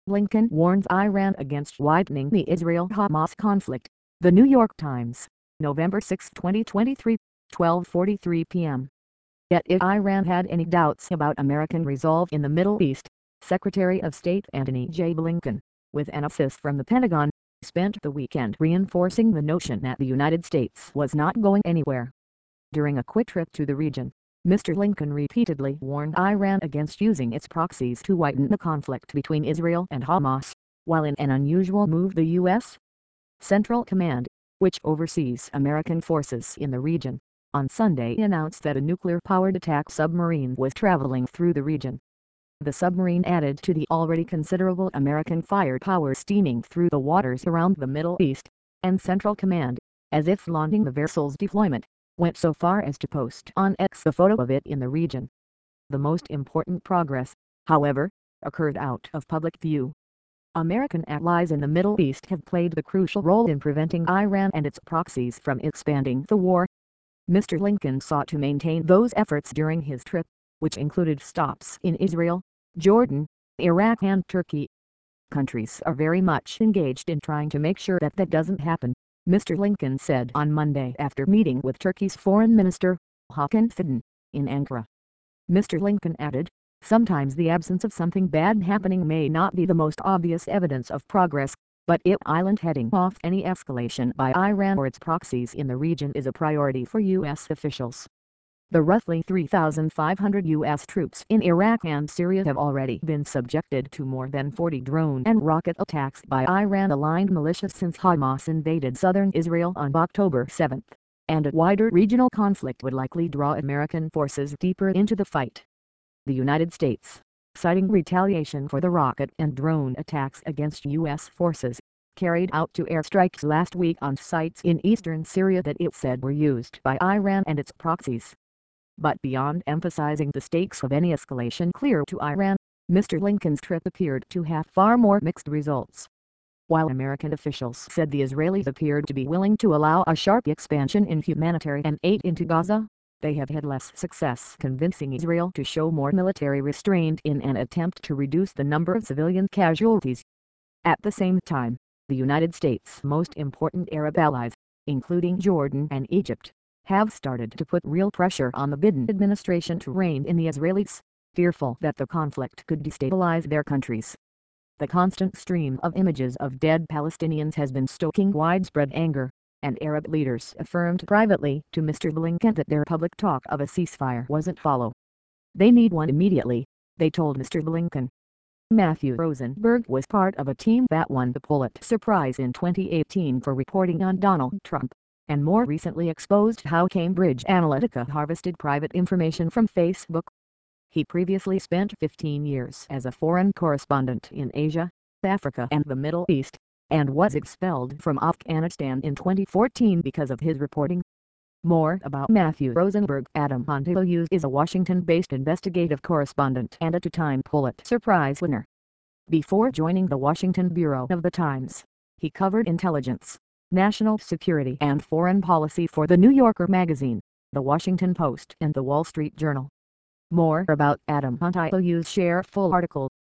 Blinken warns Iran against widening the Israel-Hamas conflict. The New York Times, November 6, 2023, 12:43 p.m. Yet if Iran had any doubts about American resolve in the Middle East, Secretary of State Antony J. Blinken, with an assist from the Pentagon, spent the weekend reinforcing the notion that the United States was not going anywhere. During a quick trip to the region, Mr. Blinken repeatedly warned Iran against using its proxies to widen the conflict between Israel and Hamas, while in an unusual move the U.S. Central Command, which oversees American forces in the region, on Sunday announced that a nuclear-powered attack submarine was traveling through the region. The submarine added to the already considerable American firepower steaming through the waters around the Middle East, and Central Command, as if flaunting the vessel's deployment, went so far as to post on X a photo of it in the region. The most important progress, however, occurred out of public view. American allies in the Middle East have played the crucial role in preventing Iran and its proxies from expanding the war. Mr. Blinken sought to maintain those efforts during his trip, which included stops in Israel, Jordan, Iraq and Turkey. Countries are very much engaged in trying to make sure that doesn't happen, Mr. Blinken said on Monday after meeting with Turkey's Foreign Minister, Hakan Fidan, in Ankara. Mr. Blinken added, sometimes the absence of something bad happening may not be the most obvious evidence of progress, but it island heading off any escalation by Iran or its proxies in the region is a priority for U.S. officials. The roughly 3,500 U.S. troops in Iraq and Syria have already been subjected to more than 40 drone and rocket attacks by Iran-aligned militias since Hamas invaded southern Israel on October 7, and a wider regional conflict would likely draw American forces deeper into the fight. The United States, citing retaliation for the rocket and drone attacks against U.S. forces, carried out 2 airstrikes last week on sites in eastern Syria that it said were used by Iran and its proxies. But beyond emphasizing the stakes of any escalation clear to Iran, Mr. Blinken's trip appeared to have far more mixed results. While American officials said the Israelis appeared to be willing to allow a sharp expansion in humanitarian aid into Gaza, they have had less success convincing Israel to show more military restraint in an attempt to reduce the number of civilian casualties. At the same time, the United States' most important Arab allies, including Jordan and Egypt, have started to put real pressure on the Biden administration to rein in the Israelis, fearful that the conflict could destabilize their countries. The constant stream of images of dead Palestinians has been stoking widespread anger, and Arab leaders affirmed privately to Mr. Blinken that their public talk of a ceasefire wasn't follow. They need one immediately, they told Mr. Blinken. Matthew Rosenberg was part of a team that won the Pulitzer Prize in 2018 for reporting on Donald Trump, and more recently exposed how Cambridge Analytica harvested private information from Facebook. He previously spent 15 years as a foreign correspondent in Asia, Africa and the Middle East, and was expelled from Afghanistan in 2014 because of his reporting. More about Matthew Rosenberg. Adam Pontelius is a Washington-based investigative correspondent and a two-time Pulitzer Prize winner. Before joining the Washington Bureau of the Times, he covered intelligence, national security and foreign policy for The New Yorker magazine, The Washington Post and The Wall Street Journal. More about Adam Pontelius' share full article